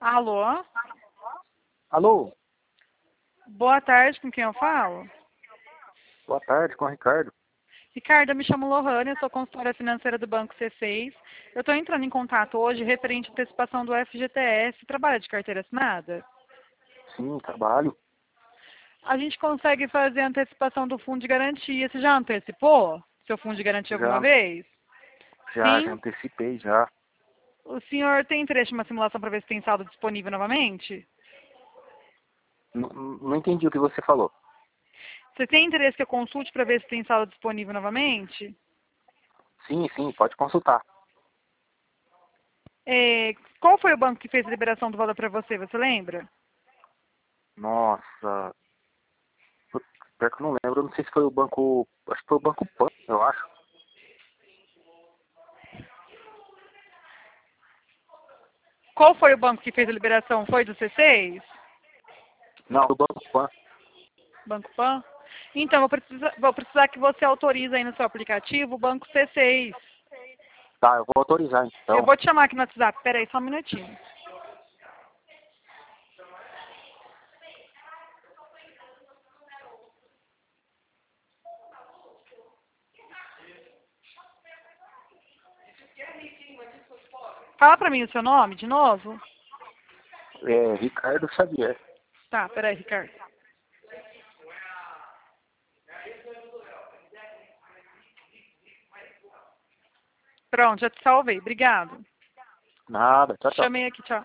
Alô? Alô, Boa tarde, com quem eu falo? boa tarde, com o Ricardo. Ricardo, eu me chamo Lohane, eu sou consultora financeira do Banco C6. Eu estou entrando em contato hoje referente à antecipação do FGTS. Trabalha de carteira assinada? Sim, trabalho. A gente consegue fazer a antecipação do fundo de garantia. Você já antecipou seu fundo de garantia alguma Já, vez? já Sim? antecipei já. O senhor tem interesse em uma simulação para ver se tem saldo disponível novamente? Não entendi o que você falou. Você tem interesse que eu consulte para ver se tem saldo disponível novamente? Sim, sim, pode consultar. Qual foi o banco que fez a liberação do valor para você? Você lembra? Nossa, putz, pior que eu não lembro, eu não sei se foi o banco, acho que foi o Banco Pan, eu acho. Qual foi o banco que fez a liberação? Foi do C6? Não, o Banco Pan. Banco Pan? Então, vou precisar que você autorize aí no seu aplicativo o Banco C6. Tá, eu vou autorizar Eu então. vou te chamar aqui no WhatsApp. Pera aí, só um minutinho. Fala pra mim o seu nome de novo. É Ricardo Xavier. Tá, pera aí, Ricardo. Pronto, já te salvei. Obrigado. Nada, tchau, tchau. Chamei aqui, tchau.